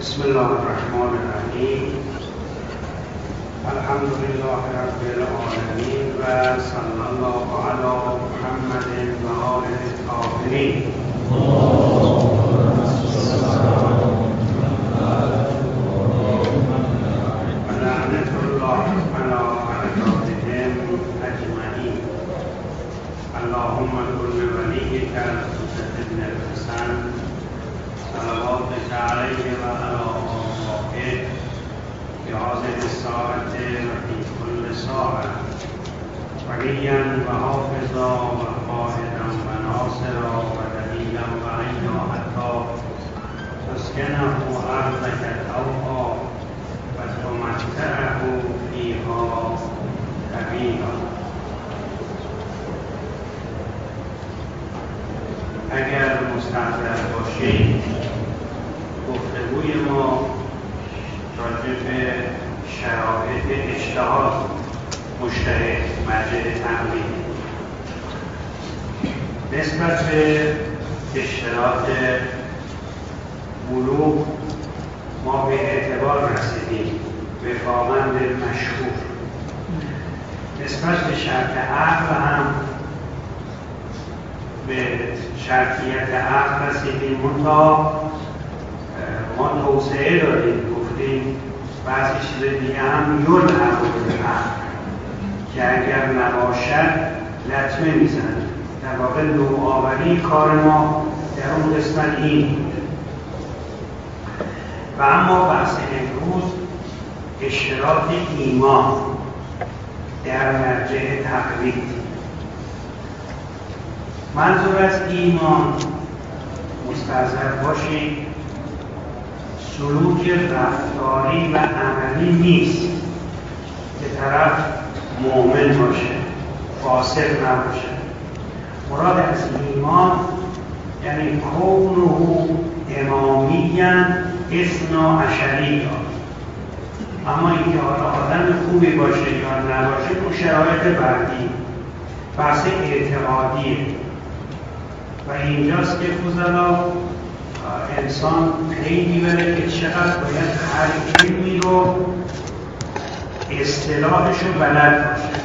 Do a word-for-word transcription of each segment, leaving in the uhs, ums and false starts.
بسم الله الرحمن الرحیم. الحمد لله رب العالمین و صلی الله علی محمد و آله الطاهرین. و لعنت الله علی اعدائهم اجمعین. اللهم کن ولیک الحسن بن الحسن صلواتك علیه و علی آبائه فی هذه الساعة و فی کل ساعة ولیا و حافظا و قائدا و ناصرا و دلیلا و عینا حتی تسکنه ارضک طوعا و تمتعه فیها طویلا. اگر مستحضر باشید گفتگوی ما راجع به شرایط اجتهاد مشترک مرجع تقلید نسبت به اشتراط بلوغ ما به اعتبار رسیدیم وفاقاً به مشهور. نسبت به شرط عقل هم به شرطیت عقل رسیدیم، منتها ما توسعه داریم، گفتیم بعضی چیز دیگه هم یلحق بالعقل که اگر نباشد لطمه میزنه. در واقع نوآوری کار ما در اون قسمت این. و اما بحث امروز اشتراط ایمان در مرجع تقلید. منظور از ایمان مستحضر باشید سلوک رفتاری و عملی نیست که طرف مؤمن باشه، فاسق نباشه. مراد از ایمان یعنی کونه امامیاً اثنا عشریا. اما اینکه حالا آدم خوبی باشه یا نباشه اون شرایط بعدی، بحث اعتقادیه. و اینجاست که فضلا انسان خیلی بره که چقدر باید هر علمی رو اصطلاحش رو بلد باشه.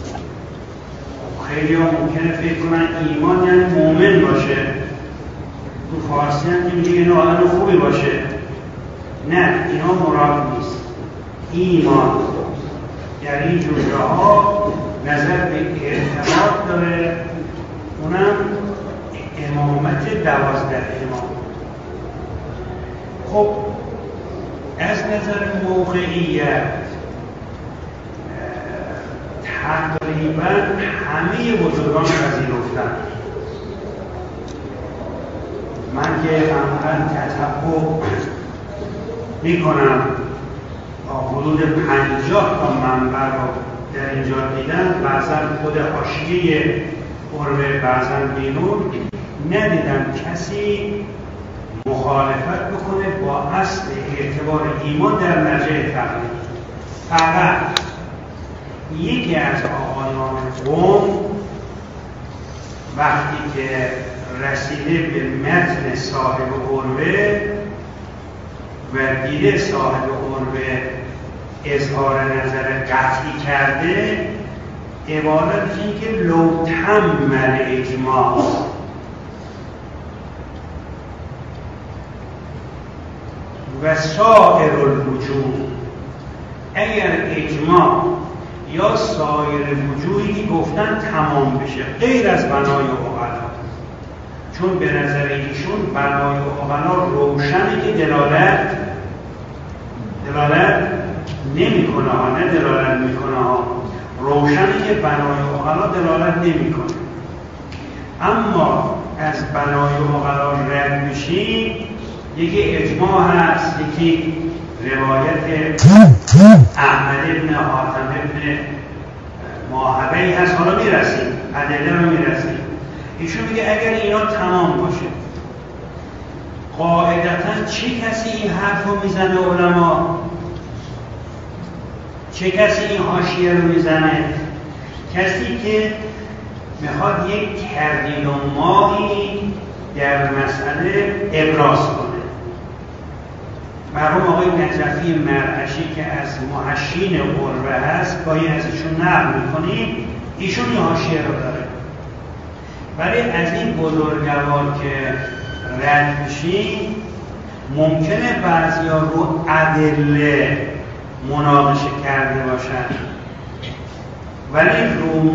خیلی ها ممکنه فکر کنن ایمان یعنی مؤمن باشه. تو فارسی هم که میگه اینو آدم خوبی باشه. نه، اینا مراد نیست. ایمان در این جمله ها نظر به اعتقاد داره، اونم امامت دوازده امام. خب از نظر موقعیت تقریبا همه بزرگان پذیرفتن. من که عملاً تتبع میکنم تا حدود پنجاه تا منبع رو در اینجا دیدم، بعضا خود حاشیه قربه بعضا بیرون، ندیدم کسی مخالفت بکنه با اصل اعتبار ایمان در مرجع تقلید. فقط یکی از آقایان قوم وقتی که رسیده به متن صاحب قربه و دیده صاحب قربه اظهار نظر قطعی کرده، عبارت این که لو تمل اجماع، و سایر الوجوه، اگر اجماع یا سایر وجوهی که گفتن تمام بشه غیر از بنای عقلا، چون به نظر ایشون بنای عقلا روشنه که دلالت دلالت نمی کنه ها، نه دلالت می کنه ها، روشنه که بنای عقلا دلالت نمی کنه. اما از بنای عقلا رد میشیم، یکی اجماع هست، یکی روایت احمد ابن حاتم ابن ماهبهی هست. حالا میرسیم، ادله رو میرسیم. ایشون میگه اگر اینا تمام باشه، قاعدتا چه کسی این حرف رو میزنه؟ علما. چه کسی این حاشیه رو میزنه؟ کسی که میخواد یک تردید و ماهی در مسئله ابراز کنه. مرحوم آقای نجفی مرعشی که از محشین قربه هست گاهی از ایشون نقل میکنیم، ایشون یه حاشیه رو داره. ولی از این بزرگوار که رد میشیم ممکنه بعضیا رو ادله مناقشه کرده باشن ولی رو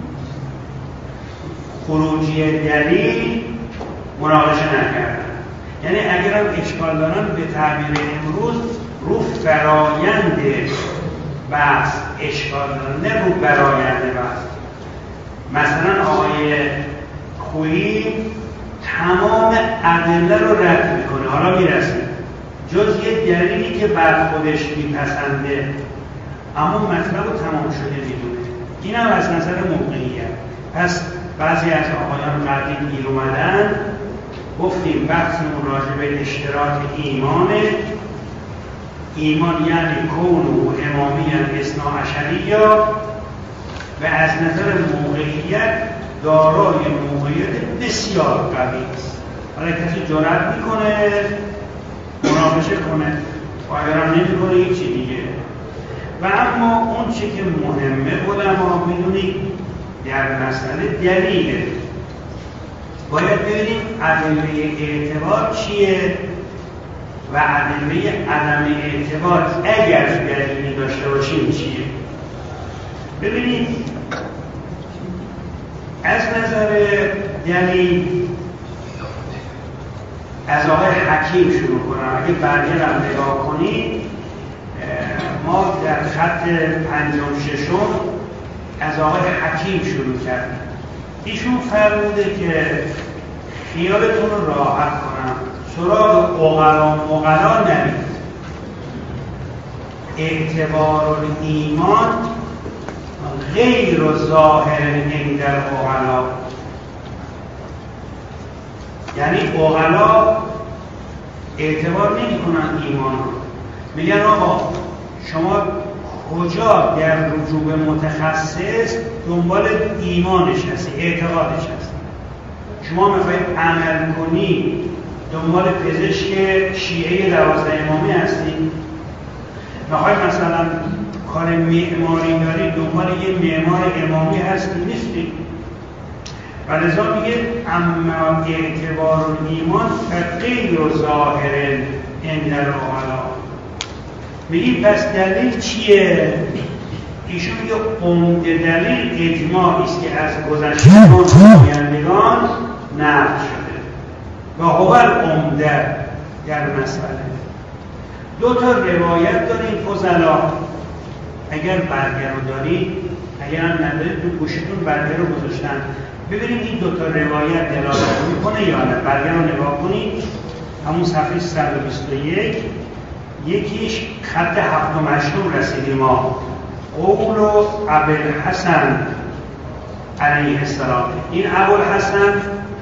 خروجی دلیل مناقشه نکردن. یعنی اگر هم اشکال دارن به تعبیر امروز رو فرایند بحث اشکال دارن، نه رو برایند بحث. مثلا آقای خویی تمام ادله رو رد میکنه، حالا میرسیم جز یه دلیلی که بر خودش میپسنده اما مطلب رو تمام شده میدونه. این هم از نظر موقعیت. پس بعضی از آقایان قدیم گیر اومدن، گفتیم بحثمون راجع به اشتراک ایمانه. ایمان یعنی کون و امامی اثنا عشریا و از نظر موقعیت دارای موقعیت بسیار قوی است. حالا کسی جرأت میکنه مناقشه کنه و اگرم نمیکنه هیچی دیگه. و اما اون چی که مهمه علما میدونید در مسئله دلیله. باید ببینیم ادله اعتبار چیه و ادله عدم اعتبار اگر دلیلی داشته باشیم چیه. ببینید از نظر دلیل از آقای حکیم شروع کنم. اگه برگه رو نگاه کنید ما در خط پنجم ششم از آقای حکیم شروع کردیم. ایشون فرموده که خیالتون رو راحت کنم، سراغ اغلا مغلا نرید. اعتبار ایمان غیر و ظاهر عند الاغلا، یعنی اغلا اعتبار نمی کنن ایمان رو. میگن آقا شما کجا در رجوع به متخصص دنبال ایمانش هستی، اعتقادش هستی. شما میخواید عمل کنی دنبال پزشک شیعه دوازده امامی هستی، میخواید مثلا کار معماری داری دنبال یه معمار امامی هستی، نیستی. و لذا میگه اما اعتبار ایمان فغیر و ظاهر عند الاغلا. میگیم پس دلیل چیه؟ ایشون میگه عمده دلیل اجماعی است که از گذشتگان و آیندگان نقل شده و هو العمده در مسئله. دو تا روایت داریم فضلا، اگر برگه رو دارید، اگر هم ندارید تو گوشتون برگه رو گذاشتن، ببینیم این دو تا روایت دلالت میکنه یا نه. برگه رو نگاه کنید، همون صفحه صد و بیست و یک، یکیش خط هفتم هشتم رسیدیم ما، قول و ابوالحسن علیه السلام. این ابوالحسن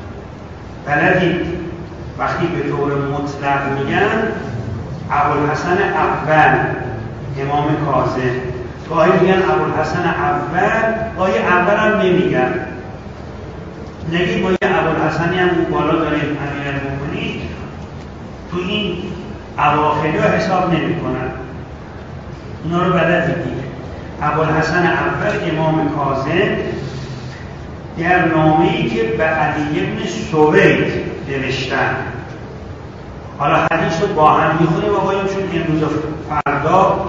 بلدید وقتی به طور مطلق میگن ابوالحسن اول امام کاظم، گاهی میگن ابوالحسن اول، گاهی اول هم نمیگن. نگید ما یه ابوالحسنی هم اون بالا داریم امیرالمومنین، تو این اواخری رو حساب نمی کنن. اونا رو بلدید دیگه. ابوالحسن اول امام کاظم در نامه‌ای که به علی بن سوید نوشتن. حالا حدیث رو با هم می‌خونیم آقایون، چون امروز فردا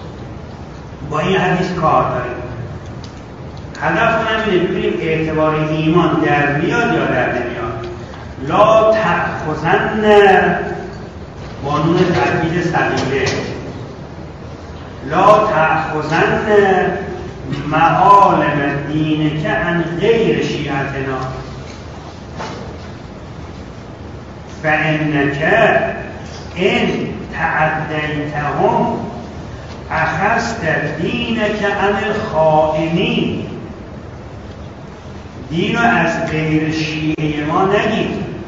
با این حدیث کار داریم. هدف همینه ببینیم اعتبار ایمان در میاد یا در نمیاد. لا تأخذن قانون ترکیب سبیله، لا تأخذن معالم دینک عن غیر شیعتنا فانک ان تعدیتهم اخذت دینک عن الخائنین. دین رو از غیر شیعه ما نگیر،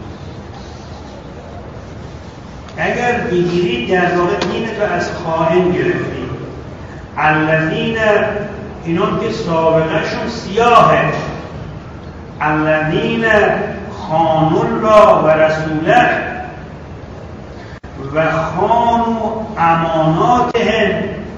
اگر بگیرید در واقع دین تو از خائن گرفتید. الذین اینا که سابقهشون سیاهه، الذین خانوا الله و رسوله و خانوا اماناتهم.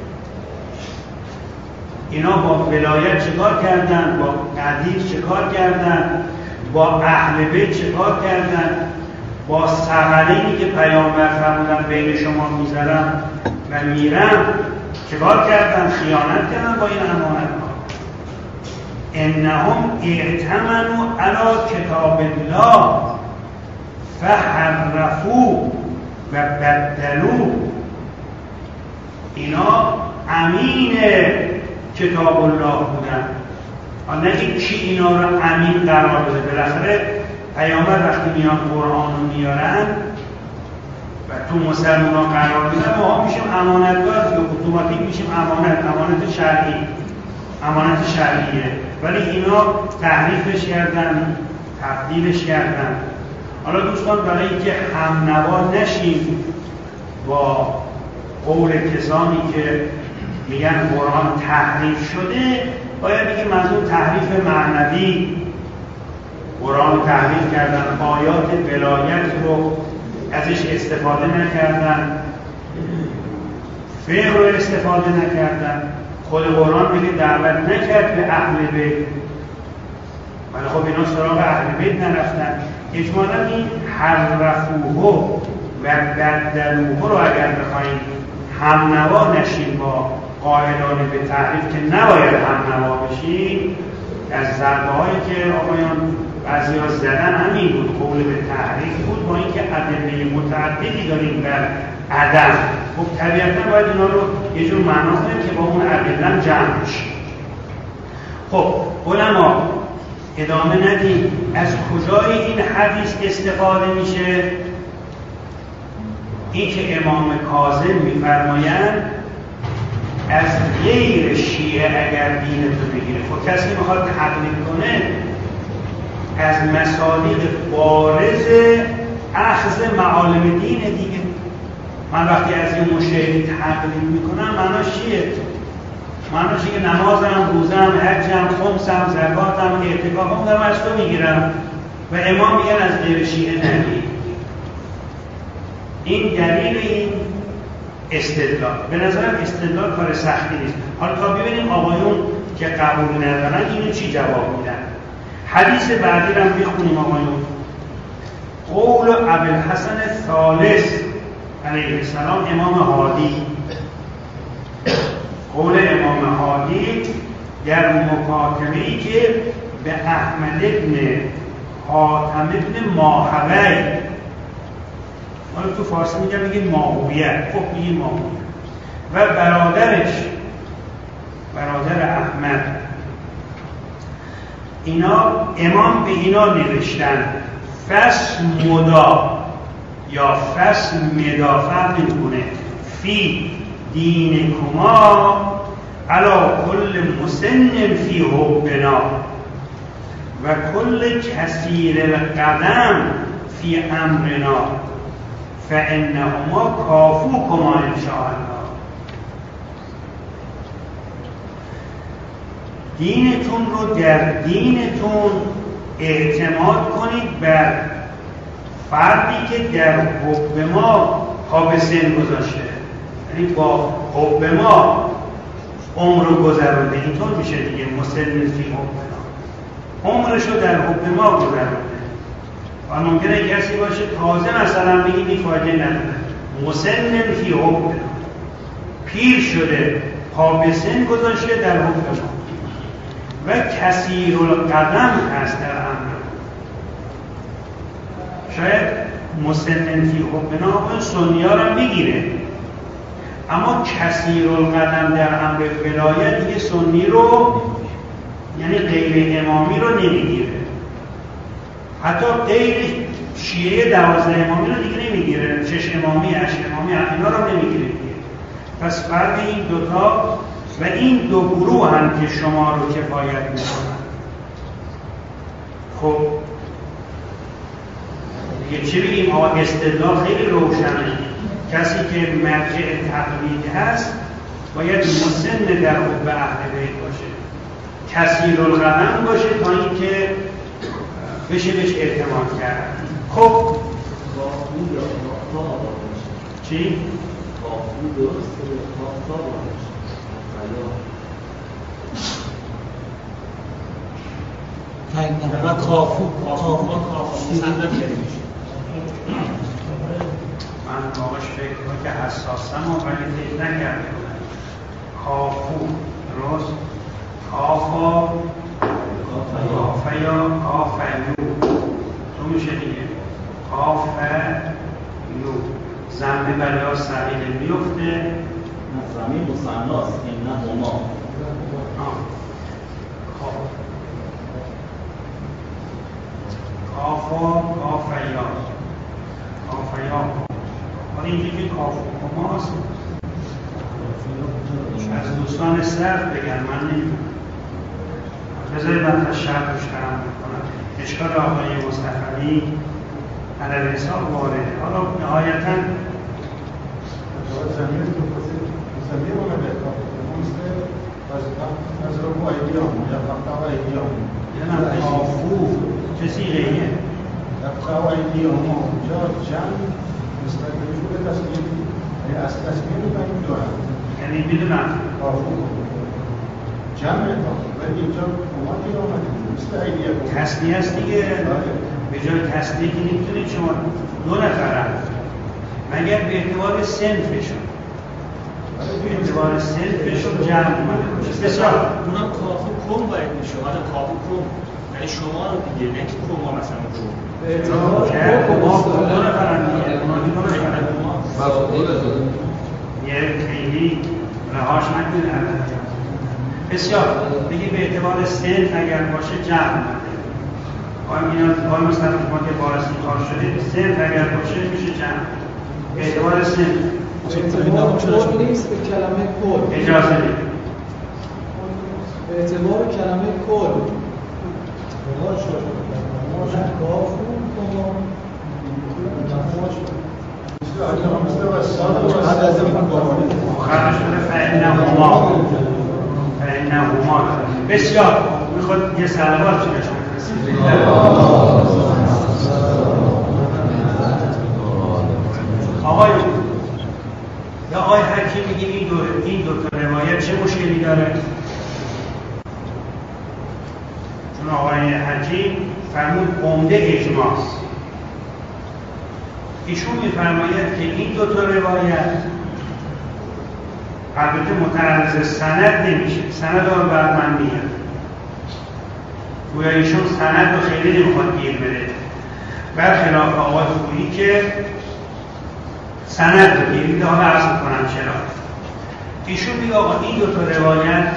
اینا با ولایت چکار کردن؟ با حدیث چکار کردن؟ با اهل بیت چکار کردن؟ با ثغره‌ای که پیامبر فرمودن بین شما میذارم و میرم چکار کردن؟ خیانت کردن با این امانت‌ها. انهم اعتمنوا علی کتاب الله فحرفوا و بدلوا. اینا امین کتاب الله بودن. آن نگید کی اینا رو امین قرار بده. بالاخره پیامبر وقتی میان قرآن رو میارن و تو مسلمان ها قرار میدن، ما میشیم امانتدار یا اتوماتیک میشیم امانت امانت شرعی امانت شرعیه. ولی اینا تحریفش کردن، تبدیلش کردن. حالا دوستان برای اینکه هم نوا نشیم با قول کسانی که میگن قرآن تحریف شده، باید بگیم منظور تحریف معنوی، قرآن رو تحریف کردن، آیات ولایت رو ازش استفاده نکردن، فقه رو استفاده نکردن. خود قرآن میگه دعوت نکرد به اهل بیت، ولی خب اینا سراغ اهل بیت نرفتن. اجمالا این حرفوه و بدلوه رو اگر بخوایم هم نوا نشیم با قائلان به تحریف که نباید هم نوا بشیم، از ضربه هایی که آقایان بعضی ها زدن همین بود، قول به تحریف بود، با اینکه ادله متعددی داریم بر عدم. خب طبیعتا باید اینا رو یه جور معنا کنیم که با اون ادله جمع بشه. خب علما ادامه ندیم. از کجای این حدیث استفاده میشه؟ این که امام کاظم میفرمایند از غیر شیعه اگر دینتو بگیره. خب کسی میخواد تقلید کنه از مصادیق بارز اخذ معالم دین دیگه. من وقتی از این مشاهدی تقلید میکنم معناش چیه؟ معناش که نمازم، روزم، حجم، خمسم، زکاتم، اعتکافم دارم از تو میگیرم و امام میگن از غیر شیعه نگیر. این دلیل این استدلال. به نظرم استدلال کار سختی نیست. حالا تا ببینیم آقایون که قبول ندارن اینو چی جواب میدن. حدیث بعدی رو هم بخونیم آقایون. قول ابوالحسن الثالث علیه السلام، امام هادی. قول امام هادی در مکاتبه‌ای که به احمد ابن حاتم ابن ماهوی، حالا تو فارسی میگم میگه ماهویه، خب میگه ماهویه، و برادرش برادر احمد، اینا امام به اینا نوشتن فس مدا یا فس مدا فرق میکنه فی دین کما علا کل مسن فی حبنا و کل کثیر القدم فی امرنا فانهما کافوکما انشاءالله. دینتون رو در دینتون اعتماد کنید بر فردی که در حب ما پا به سن گذاشته، یعنی با حب ما عمر رو گذرونده. اینطور میشه دیگه، مسن فی حبنا، عمرش رو در حب ما گذرونده. و ممکنه کسی باشه تازه مثلا بگی بی فایده نداره، مسن فی حبنا، پیر شده پا به سن گذاشته در حب ما، و کثیر القدم هست در امر. شاید مسن فی حبنا سنی ها رو میگیره، اما کثیر القدم در امر ولایت دیگه سنی رو، یعنی غیر امامی رو نمیگیره. حتی غیر شیعه دوازده امامی رو دیگه نمیگیره، شش امامی، هشت امامی، اینا رو نمیگیره دیگه. پس فرق این دوتا و این دو گروه هم که شما رو کفایت میکنن. خب دیگه چی بگیم؟ آقا استدلال خیلی روشنه. کسی که مرجع تقلید هست باید مسن در حب اهل بیت باشه، کثیر القدم باشه تا اینکه بشه بهش اعتماد کرد. خب چی؟ این درسته کافتا باش و کافو کافو کافو مصنف میشه. من واقعش فکر کنم که حساسم و ولی فکر نکرده بودم. کافو درست کافا کافیا کافیو تو میشه دیگه کافیو زمه برای سقیل میفته زمین مصناست این نه هما کافا کافیا کافیا حالا اینجا که کافا هماست از دوستان صرف بگن من نمیدونم بذارید من تا شرط روش کرم بکنم اشکال آقای مصطفی علیه حساب وارده حالا نهایتا زمین تو زمین رو نبید از رو ایدیام یا فقط ایدیام یعنی کافو کسی غیره فقط ایدیام جا جمع مستقیمش رو به تصمیم یعنی از تصمیم رو کنیم دارم یعنی میدونم کافو جمع کافو ولی اینجا اومدی آمده مثل ایدیام تصمیه هست دیگه به جای تصمیه که نمیتونید شما دو نفرم مگر به اعتبار سنفشون به اعتبار سنفشون جمع اومده باشه بسیار اونم کافو کن باید میشه حالا کافو کن یعنی شما رو دیگه نه که کما مثلا کن به اعتبار کما دو نفرم دیگه اونا دو نفرم یه خیلی رهاش نکنه بسیار بگی به اعتبار سنف اگر باشه جمع اومده آقای مصطفی ما که بارسی کار شده سنف اگر باشه میشه جمع به اعتبار سنف کل نیست به کلمه کل اجازه دید به اعتبار کلمه کل خرش بده فإنهما فإنهما بسیار میخواد یه سلوات چی بشه آقای یا آقای حکیم میگه این دو این دو تا روایت چه مشکلی داره؟ چون آقای حکیم فرمود عمده اجماعست. ایشون میفرماید که این دو تا روایت البته متعرض سند نمیشه، سند رو بعد من میگم. گویا ایشون سند رو خیلی نمیخواد گیر بده، برخلاف آقای خویی که سند رو گیر میده. حالا عرض میکنم چرا. ایشون میگه آقا این دو تا روایت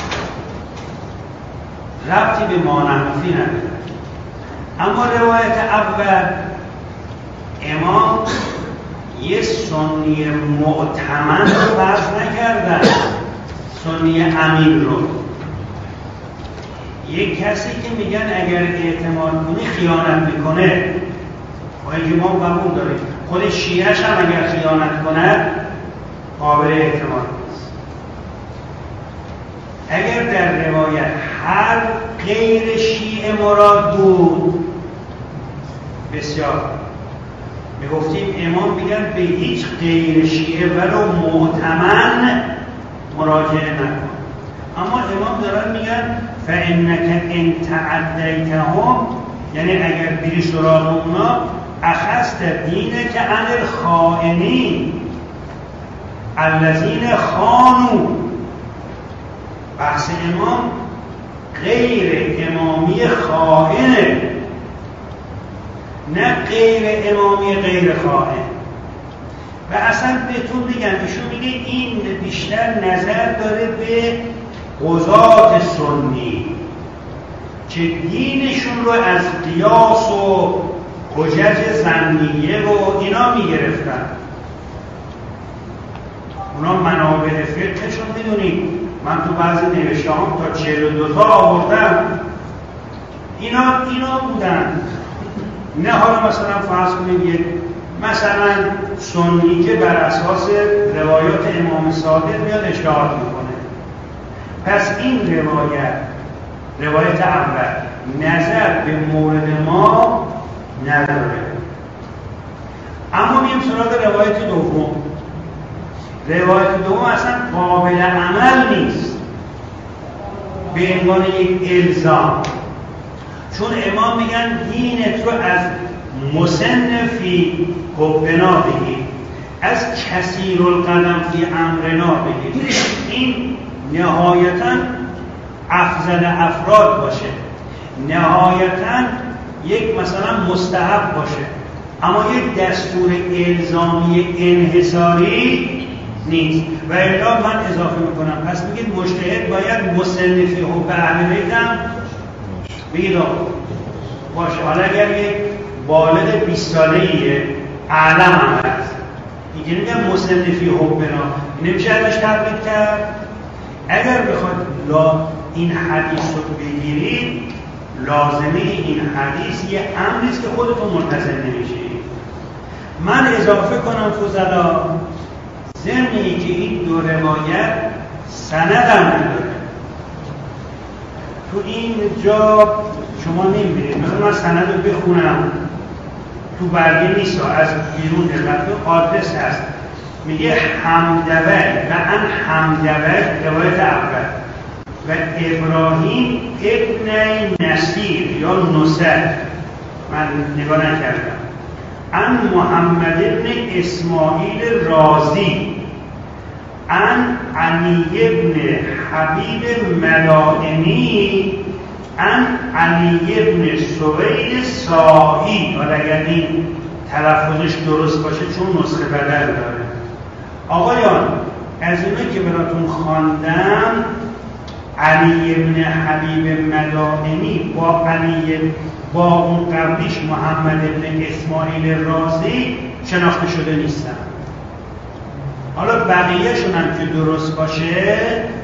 ربطی به مانحنفی نداره، اما روایت اول امام یه سنی معتمد رو فرض نکردن، سنی امین رو. یک کسی که میگن اگر اعتماد کنی خیانت میکنه، با اینکه ما قبول داریم خود شیعه‌ش هم اگر خیانت کنه قابل اعتماد نیست. اگر در روایت هر غیر شیعه مراد بود بسیار میگفتیم امام میگن به هیچ غیر شیعه ولو معتمن مراجعه نکن. اما امام دارن میگن فانک ان تعدیتهم، یعنی اگر بری سراغ اونا اخذت دینک عن الخائنین الذین خانوا. بحث امام غیر امامی خائنه، نه غیر امامی غیر خائن. و اصلا بهتون بگم ایشون میگه این بیشتر نظر داره به قضات سنی که دینشون رو از قیاس و حجج ظنیه و اینا میگرفتن. اونا منابع فقهشون میدونید، من تو بعضی نوشته هم تا چهل و دو تا آوردم، اینا اینا بودن. نه حالا مثلا فرض کنید یک مثلا سنی که بر اساس روایات امام صادق میاد اجتهاد میکنه، پس این روایت روایت اول نظر به مورد ما نداره. اما مییم سراغ روایت دوم. روایت دوم اصلا قابل عمل نیست به عنوان یک الزام، چون امام میگن دینت رو از مصنفی حبنا بگیر، از کثیر القدم فی امرنا بگیر. این نهایتاً افضل افراد باشه، نهایتاً یک مثلا مستحب باشه، اما یک دستور الزامی انحصاری نیست. و الا من اضافه میکنم، پس میگید مجتهد باید مصنفی حب اهل بیت هم بگید باشه. حالا اگر یک بالغ بیست ساله‌ایه اعلم هم هست، دیگه میگم مصنفی حبنا، نمیشه ازش تقلید کرد. اگر بخواد لا این حدیث رو بگیرید، لازمه این حدیث یه امریست که خودتون منتظر نمیشید. من اضافه کنم فضلا، ضمنی که این دو روایت سند هم نداره. تو این جا شما نمیبینید، مثلا من سند رو بخونم تو برگه نیست، از بیرون دلت آدرس هست، میگه حمدوی و ان حمدوی روایت اول و ابراهیم ابن نصیر یا نصر، من نگاه نکردم، ان محمد ابن اسماعیل رازی ان علی ابن حبیب ملائمی ان علی ابن سوید سائی. حالا اگر این تلفظش درست باشه چون نسخه بدل داره. آقایان از اینه که براتون خواندم، علی ابن حبیب ملائمی با علی با اون قبلیش محمد ابن اسماعیل رازی شناخته شده نیستن. حالا بقیه شون هم که درست باشه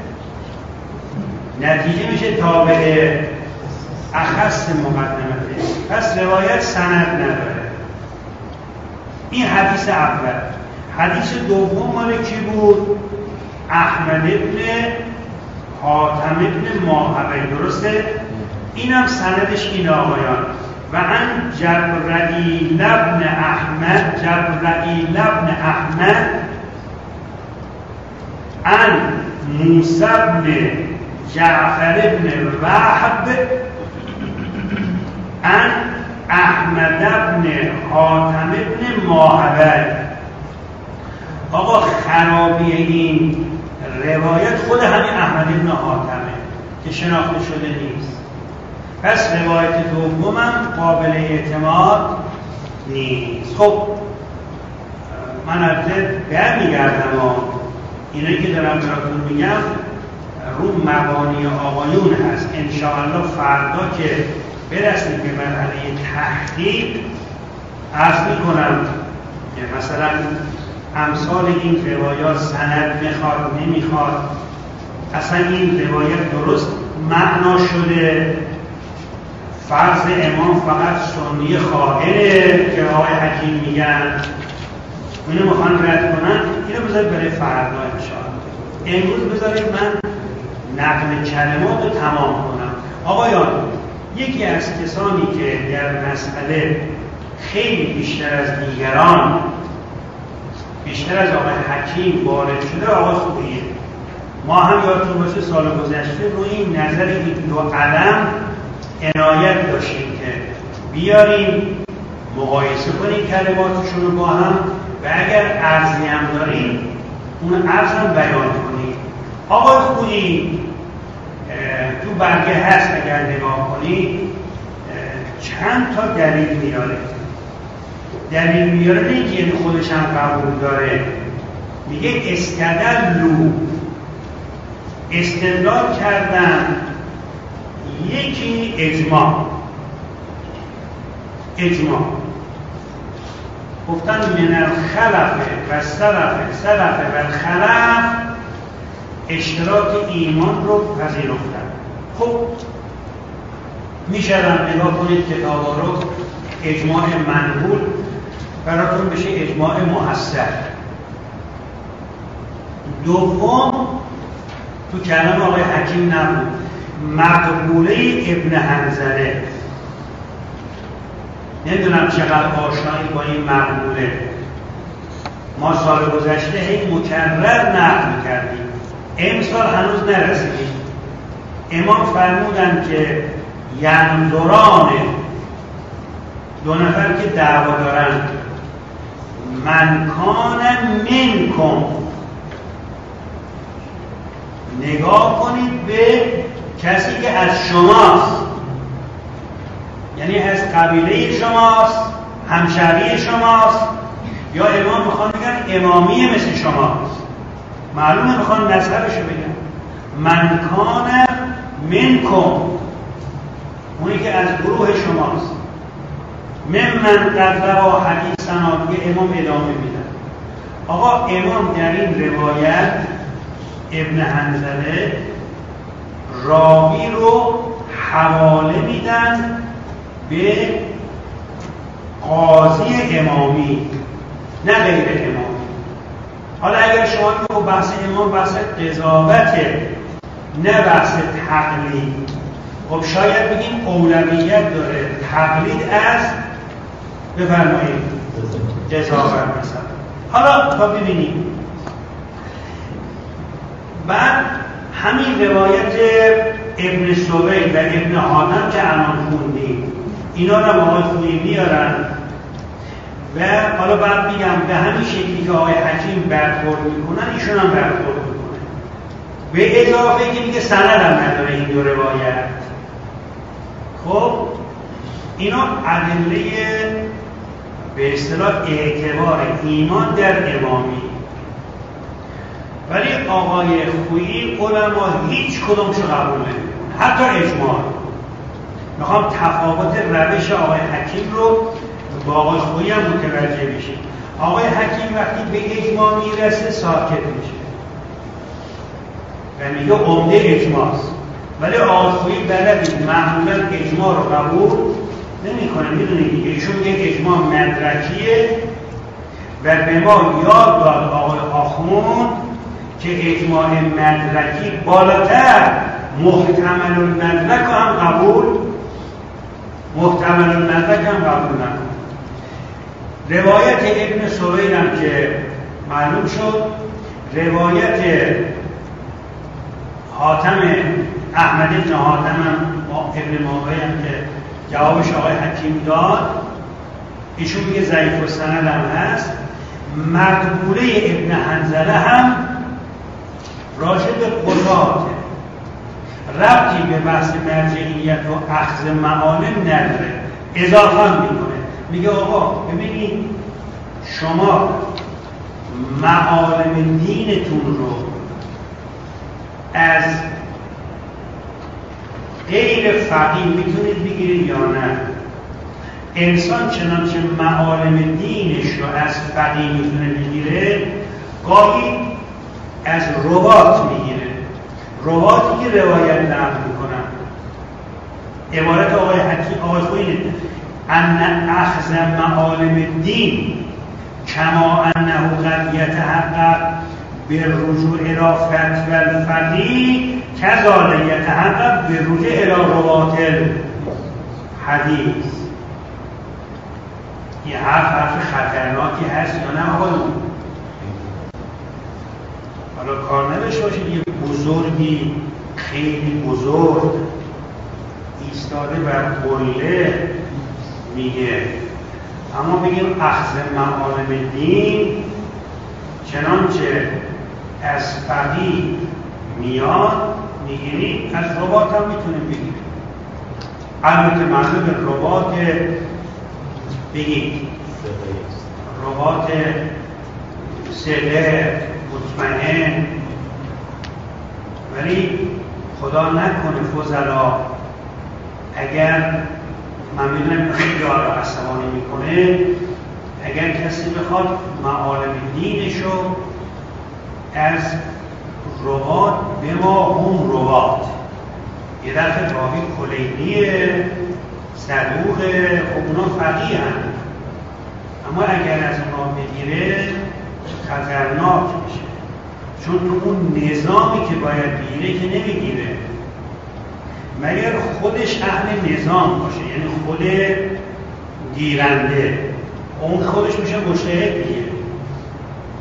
نتیجه میشه تابع اخص مقدمته، پس روایت سند نداره. این حدیث اول. حدیث دوم مال کی بود؟ احمد ابن حاتم ابن ماهوی، درسته؟ اینم سندش این آقایان و ان جبرائیل ابن احمد جبرائیل ابن احمد ان موسی ابن جعفر ابن وهب ان احمد ابن حاتم ابن ماهوی. آقا خرابی این روایت خود همین احمد ابن حاتمه که شناخته شده نیست. پس روایت دومم قابل اعتماد نیست. خب من البته برمیگردم و اینایی که دارم براتون میگم رو مبانی آقایون هست. انشاءالله فردا که برسیم به مرحله تحقیق عرض میکنم که مثلا امثال این روایات سند میخواد نمیخواد، اصلا این روایت درست معنا شده، فرض امام فقط سنی خائره که آقای حکیم میگن اینو میخوان رد کنن. اینو بذارید برای فردا انشاءالله. امروز بذارید من نقل کلمات رو تمام کنم. آقایان یکی از کسانی که در مسئله خیلی بیشتر از دیگران، بیشتر از آقای حکیم وارد شده، آقای خوبیه. ما هم یادتون باشه سال گذشته روی این نظر این دو علم عنایت داشتیم که بیاریم مقایسه کنیم کلماتشون رو با هم و اگر عرضی هم داریم اون عرض هم بیان کنیم. آقای خوبی تو برگه هست، اگر نگاه کنید چند تا دلیل میاره. دلیل میاره نه اینکه یعنی خودش هم قبول داره، میگه استدلوا، استدلال کردن. یکی اجماع، اجماع گفتن من الخلف و سلف سلف و الخلف اشتراک ایمان رو پذیرفتن. خب میشدم نگاه کنید کتابا رو، اجماع منقول براتون بشه اجماع محسن. دوم تو کلام آقای حکیم نبود، مقبوله ابن حنظله. نمیدونم چقدر آشنایی با این مقبوله. ما سال گذشته هی مکرر نقل کردیم، امسال هنوز نرسیدیم. امام فرمودن که ینظران، دو نفر که دعوا دارن، من کان منکم، نگاه کنید به کسی که از شماست، یعنی از قبیله شماست، همشهری شماست، یا امام میخوان بگن امامی مثل شماست، معلومه میخوان نسبشو بگن. من کان منکم، اونی که از گروه شماست. ممن قدروا حدیثنا، دیگه امام ادامه میدن. آقا امام در این روایت ابن حنظله راوی رو حواله میدن به قاضی امامی، نه غیر امامی. حالا اگر شما بگو بحث امام بحث قضاوته، نه بحث تقلید، خب شاید بگیم اولویت داره تقلید از بفرمایید قضاوت مثلا. حالا تا ببینیم بعد همین روایت ابن سوید و ابن حاتم که الان خوندیم، اینا رو آقای خویی میارن و حالا بعد میگم به همین شکلی که آقای حکیم برخورد میکنن ایشون هم برخورد میکنن، به اضافه که میگه سند هم نداره این دو روایت. خب اینا ادله به اصطلاح اعتبار ایمان در امامی، ولی آقای خویی علما هیچ کدومشو قبول نمیکنه، حتی اجماع. میخوام تفاوت روش آقای حکیم رو با آقای خویی هم متوجه بشید. آقای حکیم وقتی به اجماع میرسه ساکت میشه و میگه عمده اجماعست، ولی آقای خویی بلدید معمولا اجماع رو قبول نمیکنه. میدونید دیگه ایشون میگه اجماع مدرکیه و به ما یاد داد آقای آخوند که اجماع مدرکی بالاتر محتمل المدرک هم قبول محتمل المدرک هم قبول نکنه. روایت ابن سوید هم که معلوم شد، روایت حاتم احمد ابن حاتم هم ابن ماقی هم که جوابش آقای حکیم داد، ایشون میگه ضعیف السند هم هست. مقبوله ابن حنظله هم راجع به قضات ربطی به بحث مرجعیت و اخذ معالم نداره، اضافه هم میکنه، میگه آقا ببینید شما معالم دینتون رو از غیر فقیه میتونید بگیرید یا نه؟ انسان چنانچه معالم دینش رو از فقیه میتونه بگیره، گاهی از روات میگیره، رواتی که روایت نقل میکنن. عبارت آقای حکیم آقای خویی ان اخذ معالم دین کما انه قد یتحقق بالرجوع الى فتوى الفقیه کذالک یتحقق بالرجوع الى روات الحدیث. این حرف حرف خطرناکی هست یا نه آقایون؟ حالا کار نداشته باشید یه بزرگی خیلی بزرگ ایستاده بر قله میگه، اما بگیم اخذ معالم دین چنانچه از فقیه میاد میگیرید، از رباط هم میتونیم بگیریم. البته معلوم به رباط بگید رباط سله مطمئن، ولی خدا نکنه فضلا اگر من میدونم خیلی آرا عصبانی میکنه، اگر کسی بخواد معالم دینشو از روات به ما هم روات، یه دفعه راوی کلینیه صدوقه، خب اونا فقیه هم، اما اگر از اونا بگیره خطرناک میشه، چون تو اون نظامی که باید بگیره که نمیگیره مگر خودش اهل نظام باشه، یعنی خود گیرنده، اون خودش میشه مجتهد دیگه.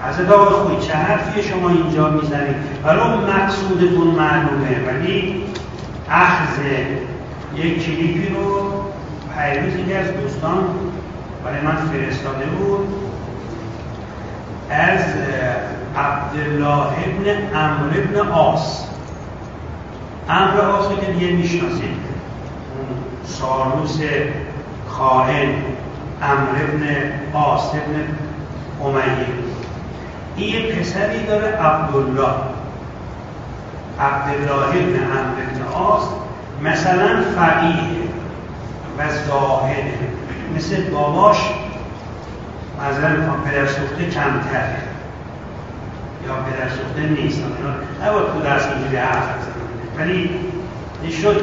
حضرت آقای خویی چه حرفی شما اینجا میزنید؟ ولو مقصودتون معلومه، ولی اخذ یک کلیپی رو پیروز یکی از دوستان برای من فرستاده بود از عبدالله ابن عمرو ابن عاص. عمرو عاص که دیگه میشناسید، سالوس خائن عمرو ابن عاص ابن امیه. این یه پسری داره عبدالله عبدالله ابن عمرو ابن عاص، مثلا فقیه و زاهده، مثل باباش مثلا میخوام پدر سوخته کمتره یا پدر سوخته نیست، نباید تو درس اینجوری حرف بزنم، ولی نشد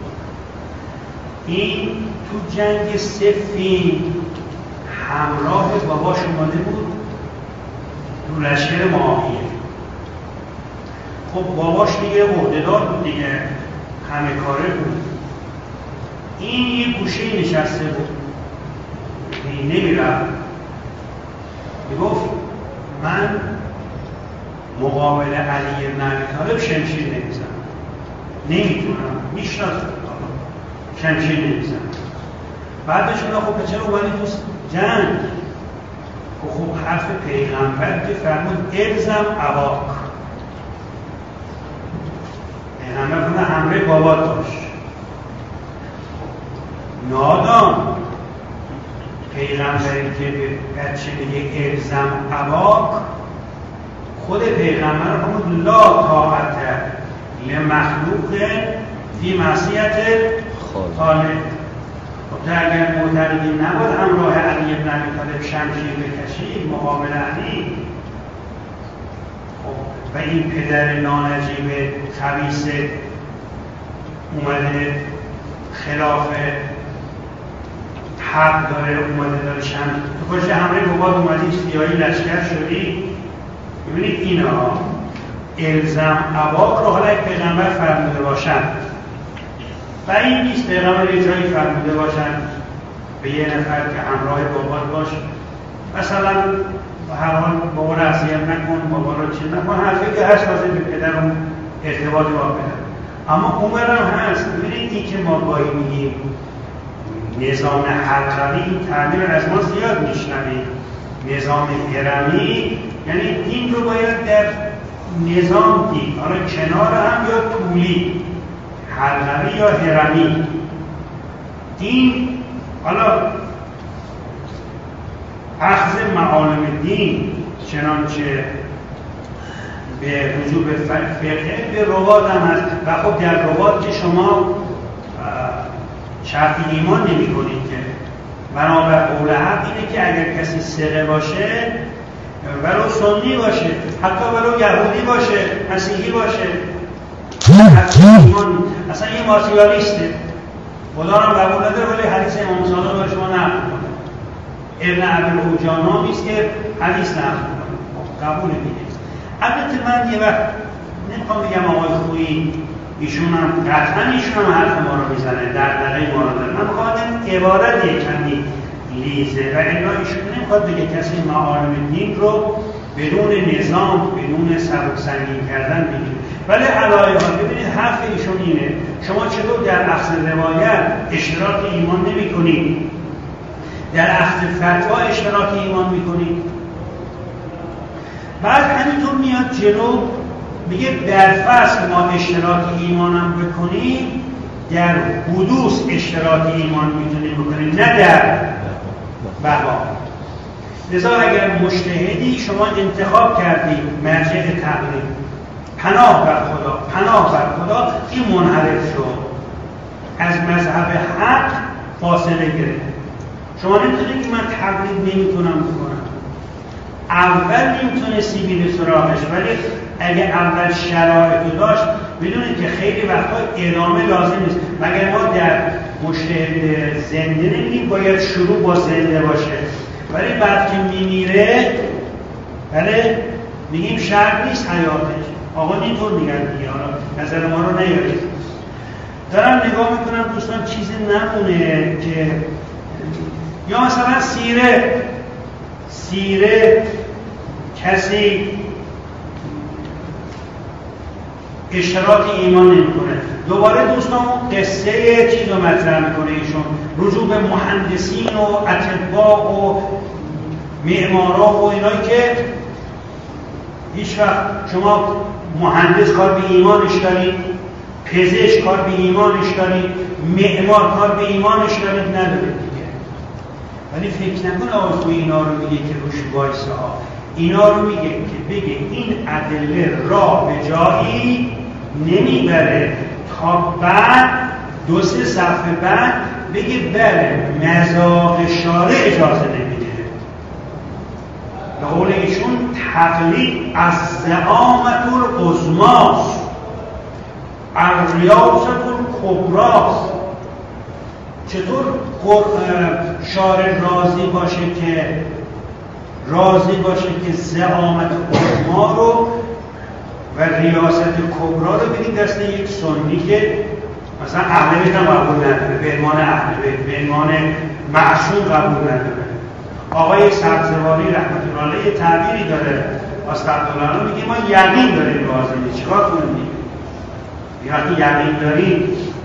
این تو جنگ صفین همراه باباش اومده بود تو لشکر معاویه. خب باباش دیگه عهده‌دار بود دیگه، همه کاره بود. این یه گوشه نشسته بود، این نمیرفت، میگفت من مقابل علی بن ابی طالب شمشیر نمیزنم، نمیتونم، میشناسم شمشیر نمیزنم. بعدش اونا خب چرا اومدی تو جنگ؟ خب حرف پیغمبر که فرمود الزم اباک، پیغمبر فرمود همراه بابا داشت. نادان پیغمبری که به بچه میگه الزم اباک، خود پیغمبر فرمود لا طاعت لمخلوق فی معصیت خالق. خب تو اگر معتقدی نباید همراه علی بن ابی طالب شمشیر بکشی مقابل علی، خب و این پدر نانجیب خبیث اومده خلاف حق داره، اومده داره شمشیر تو پشت همراه بابات اومدی سیاهی لشکر شدی. ببینید اینا الزم اباک رو حالا یک پیغمبر فرموده باشن و این نیست پیغمبر یه جایی فرموده باشن به یه نفر که همراه بابات باش، مثلا هر حال بابا رو اذیت نکن، بابا رو چیز نکن، حرفی که هست لازم به پدرم ارتباط با پدر. اما اونورم هست. ببینید این که ما گاهی میگیم نظام حلقوی، این تعبیر از ما زیاد میشنویم، نظام هرمی، یعنی این رو باید در نظام دید، حالا کنار هم یا طولی، حلقوی یا هرمی. این حالا اخذ معالم دین چنانچه به وجوب فقه به رواد هم هست و خب در رواد که شما شرط ایمان نمی کنید که بنابر قول حق اینه که اگر کسی ثقه باشه ولو سنی باشه، حتی ولو یهودی باشه، مسیحی باشه، ایمان اصلا این ماتریالیسته، خدا را قبول نداره، ولی حدیث امام صادق رو شما نقل کنه. ابن ابی الحجانا نیست که حدیث نقل کنه، قبول دیگه. البته من یه وقت نمیخوام بگم آقای خویی ایشون هم قطعا ایشون هم حرف ما رو میزنه، دغدغه ما رو داره. من خواهدم عبارت یه کمی لیزه و الا ایشون نمیخواد بگه کسی معالم دین رو بدون نظام، بدون سبک سنگین کردن بگید. ولی علایه ها ببینید حرف ایشون اینه، شما چطور در اخذ روایت اشتراک ایمان نمی کنید، در اخذ فتوا اشتراک ایمان می کنید. بعد همینطور میاد جلو میگه در فصل ما اشتراک ایمانم بکنیم، در حدوث اشتراک ایمان میتونیم بکنیم، نه در بقا. لذا اگر مجتهدی شما انتخاب کردی مرجع تقلید، پناه بر خدا، پناه بر خدا، این منحرف شد، از مذهب حق فاصله گرفت. شما نمیتونید که من تقلید نمیتونم بکنم، اول نمیتونستی بیری سراغش، ولی اگه اول شرایط داشت بدونید که خیلی وقتا ادامه لازم نیست. مگر ما در مجتهد زنده نمیگیم باید شروع با زنده باشه، ولی بعد که میمیره بله میگیم شرط نیست حیاتش. آقا اینطور میگن دیگه، حالا نظر ما رو نیارید. دارم نگاه میکنم دوستان چیزی نمونه که یا مثلا سیره سیره کسی اشتراک ایمان نمیکنه. دوباره دوستان قصه چیز رو مطرح میکنه ایشون، رجوع به مهندسین و اطباء و معمارا و اینایی که هیچ وقت شما مهندس کار به ایمانش دارید، پزشک کار به ایمانش دارید، معمار کار به ایمانش دارید ندارید دیگه. ولی فکر نکن آقای اینا رو میگه که روش وایسه ها، اینا رو میگه که بگه این ادله را به جایی نمیبره تا بعد دو سه صفحه بعد بگه بله مذاق شارع اجازه نمیده. به قول ایشون تقلید از زعامت العظماست، الریاست الکبراست. چطور شارع راضی باشه که راضی باشه که زعامت عظما رو و ریاست کبرا رو بدید دست یک سنی که مثلا اهل بیت هم قبول نداره، به عنوان اهل بیت، به عنوان معصوم قبول نداره. آقای سبزواری رحمت الله علیه تعبیری داره استغفرالله رو میگه ما یقین داریم راضی، چیکار کنیم؟ وقتی یقین داریم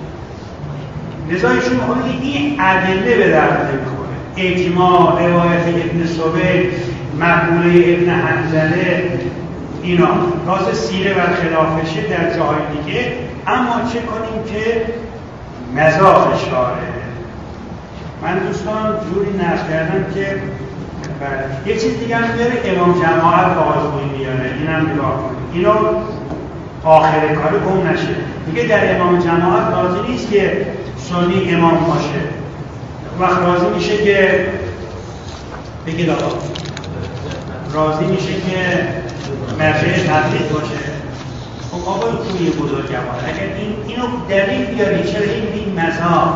لذایشون میخواد این ادله به درد نمیخوره. اجماع، روایت ابن سبیل، مقوله ابن حنظله، اینا راز سیره و خلافشه در جاهای دیگه، اما چه کنیم که مذاق شارعه. من دوستان جوری نقش کردم که بله. یه چیز دیگه هم میاره امام جماعت آقای خویی میاره، این هم نگاه کنید، اینو آخر کار گم نشه. دیگه در امام جماعت راضی نیست که سنی امام باشه، وقت راضی میشه که بگید آقا راضی میشه که مرجع تبلیغ باشه. خب آقای خویی بزرگوار اگر این اینو دلیل بیاری چرا این این مذاق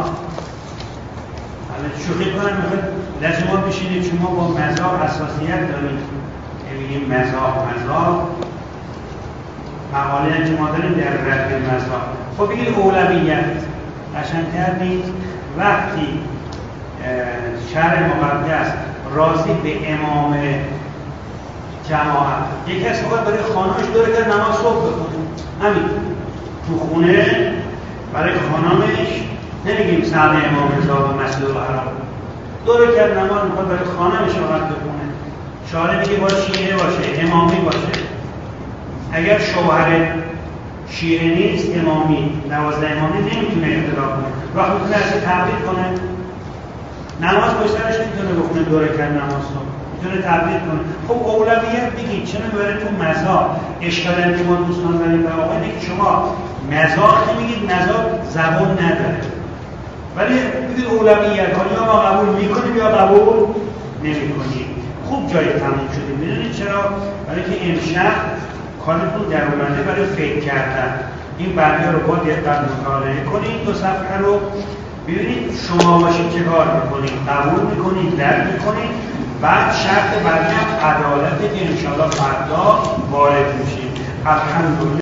شوخی کنم میخواد لازم بشینید شما با مذاق حساسیت دارید بگیم مذاق مذاق مقاله که ما داریم در رد مذاق. خب بگید اولویت قشنگ‌تر نیست وقتی شرع مقدس راضی به امام جماعت یک کسی باید برای خانمش دوره کرد نماز صبح بکنه، همین تو خونه برای خانمش نمیگیم سعد امام رضا و مسجد الحرام دوره کرد نماز میخواد برای خانمش فقط بکنه. شارع میگه باید شیعه باشه، امامی باشه. اگر شوهر شیعه نیست امامی، دوازده امامی نمیتونه اقتدا کنه، وقت میتونه از تبلیغ کنه، نماز پشترش میتونه بخونه دوره کرد نماز صبح میتونه تبلیغ کنه. خب اولویت بگید چرا میبره تو مذاق؟ اشکال که ما دوستان داریم در واقع اینه که شما مذاق نمیگید، مذاق زبان نداره، ولی بگید اولویت ها یا ما قبول میکنیم یا قبول نمیکنیم. خوب جای تموم شده. میدونید چرا؟ برای که امشب کارتون در اومده برای فکر کردن. این برگه رو با دقت مطالعه کنید، دو صفحه رو ببینید شما باشید چه کار میکنید، قبول میکنید، درک میکنید. بعد شرط برگه هم عدالته که انشاءالله فردا وارد میشید. الحمدلله.